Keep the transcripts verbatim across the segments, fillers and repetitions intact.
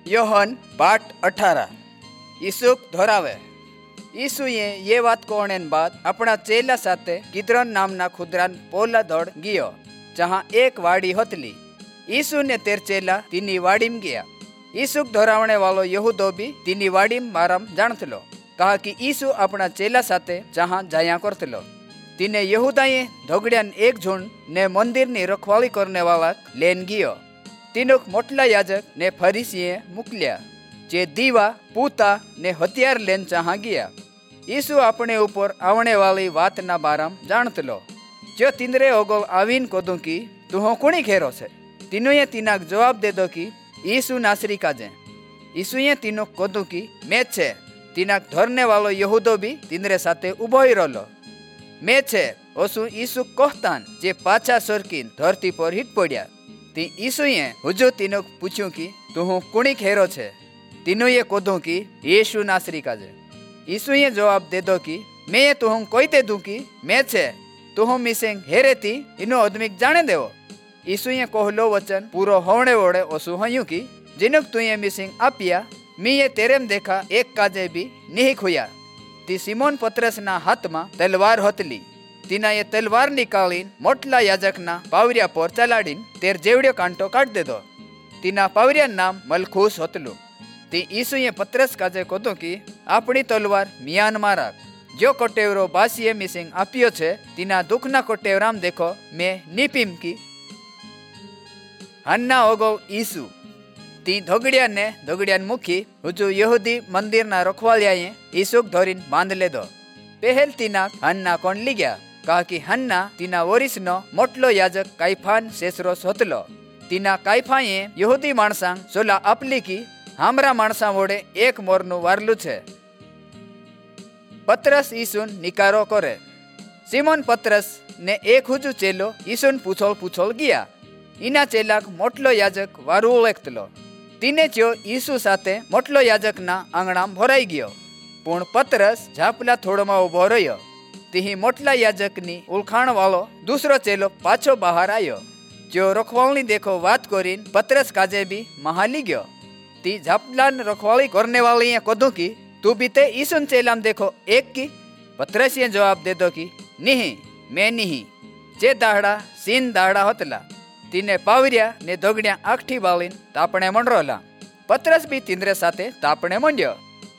योहन पाठ अठारह ईसुक धोरावे। ईसुए ये बात कहने बाद अपना चेला साथे किद्रोन नामना खुदरान पोला दौड़ गियो, जहाँ एक वाड़ी होतली। ईसु ने तेर चेला तीनी वाड़ीम गया। ईसुक धोरावणे वालो यहूदो भी तीनी वाड़ीम माराम जानतलो, कहा कि ईसु अपना चेला साथे जहाँ जाया करतलो। तीने यहूदाए धोगड़ियान एक झुंड ने मंदिर नी रखवाली करने वाला लेन गियो। तीनोक मोटला याजक ने फरीसीए मुकल्या, जे दीवा पूता ने हथियार लेन चाहा गया। ईसु अपने ऊपर आवने वाली बात ना बाराम जानतलो। जो तिंद्रे ओगोल आवीन कोदू की तू हो कुणी घेरो से। तीनों तीनाक जवाब दे दो कि ईसु नासरी काजे। ईसुए तीनों कोदू की मैं छे। तीनाक धरने वालो यहूदो भी तिंद्रे साथे उभो ही रोलो। मैं छे ओसु ईसु कहतान जे पाछा सरकीन धरती पर हिट पड्या। ती ईसुए हुजू तीनों पूछ्યું कि तू हूँ कुणी घेरो छे। तीनों कोदू की यीशु नासरी काजे। ईसुए जवाब दे दो कि मैं ये तू हूँ कोई दे दूँ कि मैं छे तू हूँ मिसेंग हेरे थी इनो आदमी जाने देवो। ईसुए कहलो वचन पूरो होने वोड़े ओसु हयूं कि जिनुक तू ये मिसिंग आपिया मी ये तेरेम देखा एक काजे भी नहीं खुया। ती सिमोन पतरस ना हाथ में तलवार होतली। तीना ये तलवार निकालीन मोटला याजक ना पावरिया पर चलाड़ीन तेर जेवड़ियो कांटो काट दे दो। तीना पावरिया नाम मलखूस होतलू। ती ईसुए पतरस काजे कोदो कि अपनी तलवार मियान मारा। जो कोटेवरो बासीए मिसिंग आपियो छे तीना दुखना कोटेवराम देखो मैं नीपीम की। हन्ना ओगो ईसु ती धोगड़िया ने धोगड़ियान मुखी हुजू यहूदी मंदिर ना रखवालियाए ईसुक धोरीन बांध ले दो। पहल तीना हन्ना कोण ली गया, कहा कि हन्ना तीना वरिस नो मोटलो याजक काइफान सेसरोस होतलो। तीना काइफाए यहूदी माणसांग सोला अपली की हामरा माणसा वोड़े एक मोरनु वारलू छे। पतरस ईसुन निकारो करे। सिमोन पतरस ने एक हुजू चेलो ईसुन पूछोल पूछोल गया। इना चेलाक मोटलो याजक वारू ओळखतलो। तीने जो ईसु साथे मोटलो याजक ना आंगणाम भराई गयो। पण पतरस झापला थोड़ोमा उभो रह्यो। तीही मोटला याजक नी ओळखाण वालो दूसरो चेलो पाछो बहार आयो। जो रखवाळनी देखो वात करीन पतरस काजे भी महाली गयो। ती झापलान रखवाली करने वाली कदू की तू भी ते ईसुन चेलाम देखो एक की। पतरस ये जवाब दे दो कि नहीं मैं नहीं। जे दाहड़ा सीन दाहड़ा होतला। तीने पावरिया ने धोगड़िया आखठी बालीन तापणे मंडरोला। पतरस भी तिंद्रे साथे तापणे मंड्यो।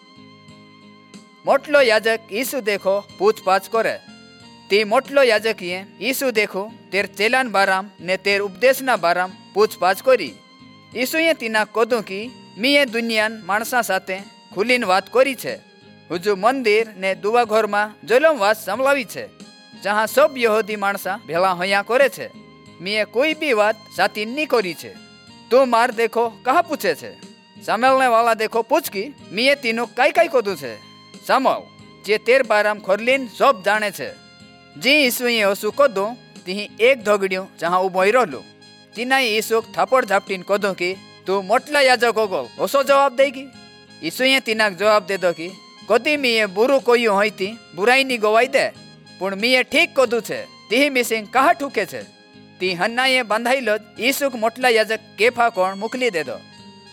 मोटलो याजक ईसु देखो पूछपाछ करे। ती मोटलो याजक ये ईसु देखो तेर चेलान बाराम ने तेर उपदेशना बाराम पूछपाछ करी। ईसुए तीना कोदू की मी ये दुनियान माणसा साथे खुलीन वात करी छे। हुजू मंदिर ने दुआ घर में जलम वात संभलावी छे, जहाँ सब यहूदी माणसा भेला होया करे छे। मीए कोई भी बात साथी नहीं करी छे। तू मार देखो कहा पूछे छे। सामेलने वाला देखो पूछ की मीए तीनों काई काई कोदू छे। सामल जे तेर बाराम खोरलीन सब जाने छे। जी ईसुए ओसु कोदू तीही एक धोगड़ियों जहाँ उभो ही रहलू। तीनाए ईसुक थापड़ झापटीन कोदू की तू मोटला याजक होगोल ओसो जवाब देगी। ईसुए तीनाक जवाब दे दो कि कदी मीए बुरु कोयू होई थी बुराई नी गवाई दे, पण मीए ठीक कोदू छे तीही मिसिंग कहा ठूके छे। ती हन्नाए बांधाईलो ईसुक मोटला याजक केफा कोण मोकली दे दो।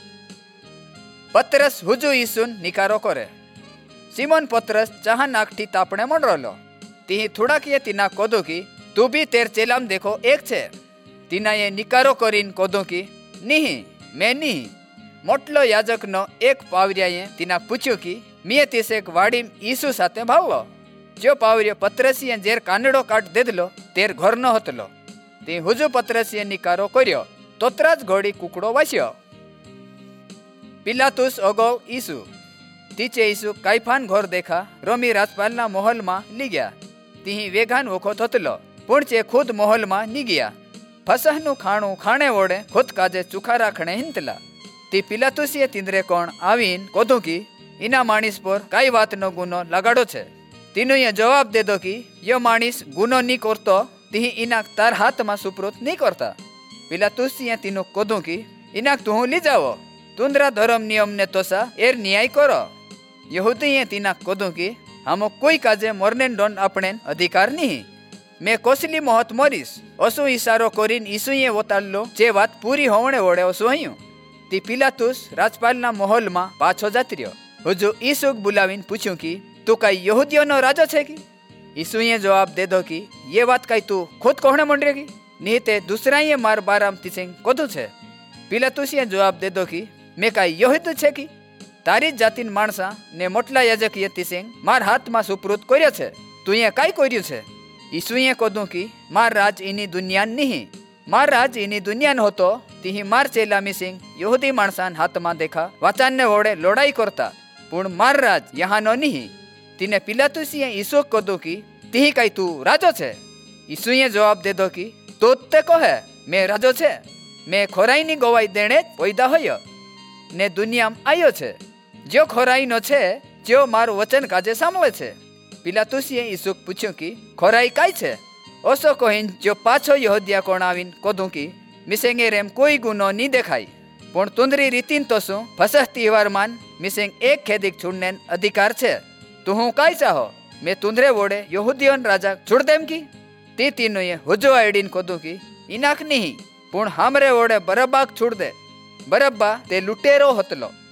पतरस हुजू ईसुन निकारो करे। सिमोन पतरस चाह नाकठी तापणे मंडरोलो। ती थोड़ाकीए तीना कोदू की तू भी तेर चेलाम देखो एक छे। तीनाए निकारो करीन कोदू की नहीं मैं नहीं। मोटलो याजक नो एक पावरियाए तीना पूछ्યું कि मीए तीसेक वाड़ीम ईसु साथे भावलो। जो पावरियो पतरसीए जेर कानडो काट देदलो तेर घरनो हतलो। ती हुजू पतरसीए निकारो कर्यो तोतराज घोड़ी कुकड़ो वास्यो। पिलातुस ओगोल ईसु तीचे ईसु काइफान घर देखा रोमी राजपालना महल में ली गया। तीही वेगान वोखो थतलो, पण चे खुद महल में नी गया। फसहनु खाणु खाणे वोड़े खुद काजे चुखा राखणे हिंतला। ती पिलातुसीए तिंद्रे कोण आवीन कोदू की इना माणिस पर काई वात नो गुनो लगाड़ो छे। तीनों ये जवाब दे दो कि यो माणिस गुनो नी करतो तीही इनाक तार हाथ में सुप्रुत नहीं करता। पिलातुसीए तीनों कोदू की इनाक तू ली जाओ तुंद्रा धर्म नियम ने तोसा एर न्याय करो। यहूदीए तीनाक कोदू की हम कोई काजे मरने दंड अपने अधिकार नहीं। मैं कोसली मोहत मरीश ओसु इशारो करीन ईसुए वोतालो जे वात पूरी होवणे वोड़े ओसु हयूं। ती पिलातुस राजपालना महल में पाछो जाती रह्यो। हुजू ईसुक बुलावीने पूछ्યું कि तू कई यहूदियों राजा छे की? ईसुए जवाब दे दो कि ये बात कई तू खुद कहने मंडरे की, नहीं ते दूसरा ये मार बाराम तिसिंग कोदू छे। पिलातुसे जवाब दे दो कि मैं कई यहूदी छे की? तारी जातिन माणसा ने मोटला याजकीय तिसिंग मार हाथ में सुपुर्द कर्यो छे, तू ये कई कर्यु छे? ईसुए कदू कि मार राज इनी दुनिया नहीं, मार राज इनी दुनिया होतो ती मार चेला मिसिंग यहूदी माणसान हाथ में देखा वाचान ने वोड़े लड़ाई करता, पुण मार राज यहाँ नो नहीं। तीने पिलातुसे ईसु कदू कि ती कई तू राजो छे? ईसुए जवाब दे दो कि तो ते कहे मैं राजो छे, मैं खोराई नी गवाही देने पैदा होयो ने दुनिया में आयो छे, जो खोराई नो छे जो मारू वचन काजे सांभळे छे। पिलातुसे ईसुक पूछ्યું कि खोराई काई छे? ओसो कहीन जो पाछो यहूदिया कोण आवीने कदू कि मिसेंगे रेम कोई गुनो नी देखाई, पण तुंदरी रीतिन तो शू फसह तहेवार मान मिसेंग एक खेदिक छुड़ने अधिकार छे। तू हूँ काई चाहो मैं तुंदरे वोड़े यहूदियों राजा छुड़ देम की? ती तीनों हुजो आईडीन कदू कि इनाक नहीं, पण हमरे वोड़े बरब्बा छुड़ दे। बरब्बा ते लुटेरो हतलो।